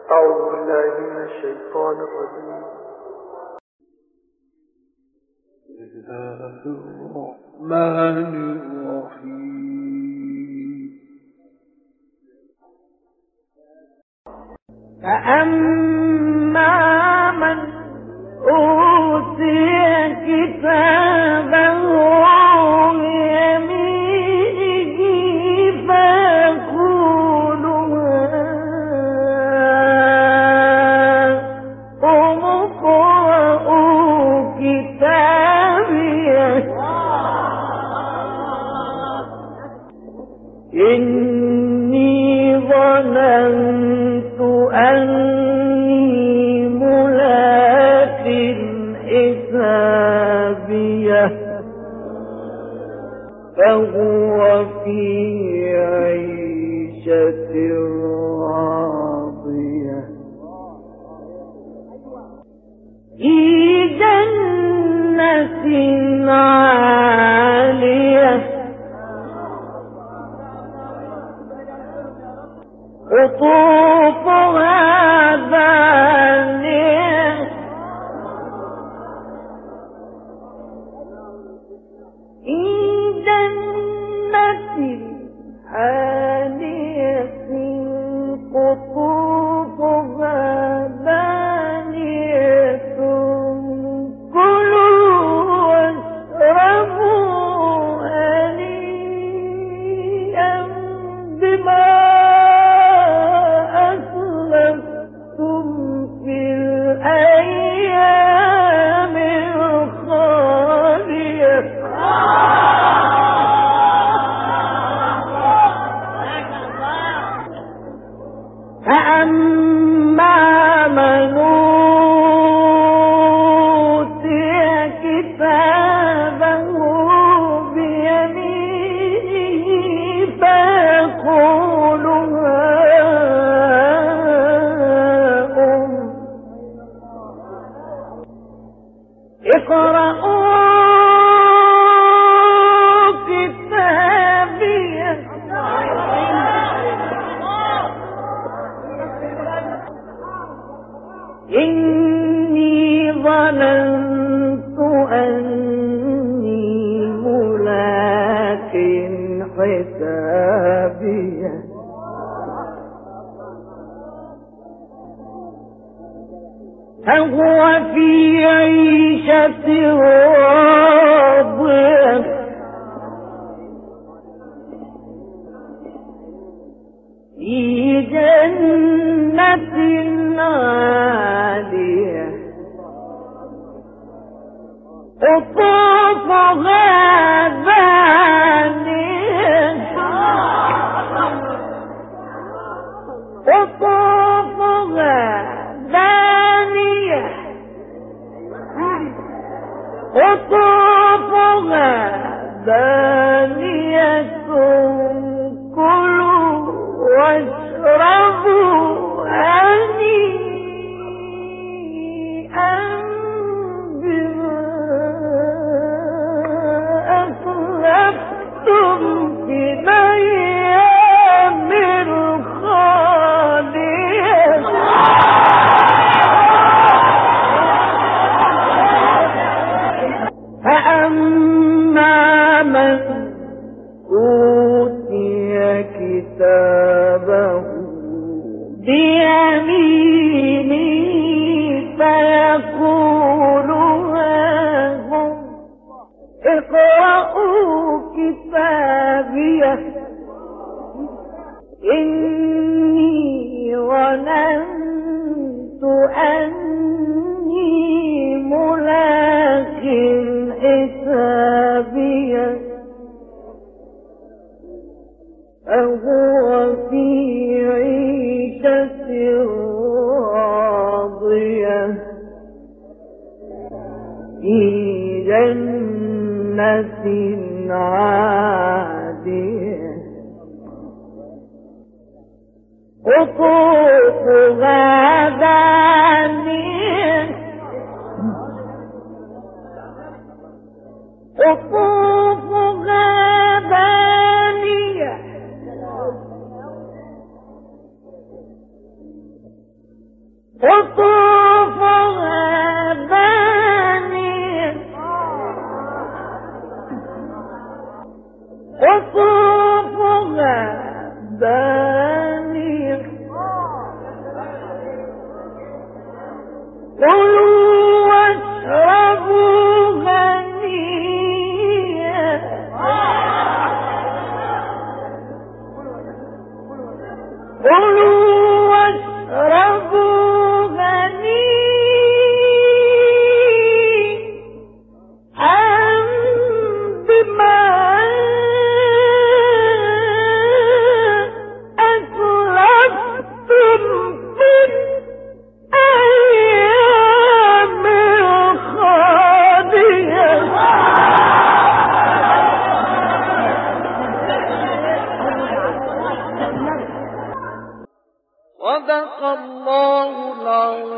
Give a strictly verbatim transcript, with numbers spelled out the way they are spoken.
أعوذ بالله من الشيطان الرجيم. بسم الله الرحمن الرحيم. فأما من أوتي كتابه بيمينه فيقول هاؤم اقرءوا كتابيه إني ظننت أني ملاق حسابيه فهو في عيشة راضية في جنة عالية قطوفها دانية في جنة عالية قطوفها دانية كلوا واشربوا هنيئا بما فأما من أوتي كتابه بيمينه فيقول هاؤم اقرءوا كتابيه إني ظننت أني ملاق حسابيه فهو في عيشة راضية في جنة عالية قطوفها دانية قطوفها دانية قطوفها دانية كلوا واشربوا هنيئا بما أسلفتم في الأيام الخالية فأما من أوتي كتابه بيمينه فيقول هاؤم اقرءوا كتابيه إني ظننت أني ملاق حسابيه فهو في عيشة راضية في جنة عالية قطوفها دانية قطوفها دانية قطوفها دانية قطوفها دانية كلوا واشربوا هنيئا كلوا واشربوا هنيئا بما أسلفتم في الأيام الخالية. صدق الله العظيم.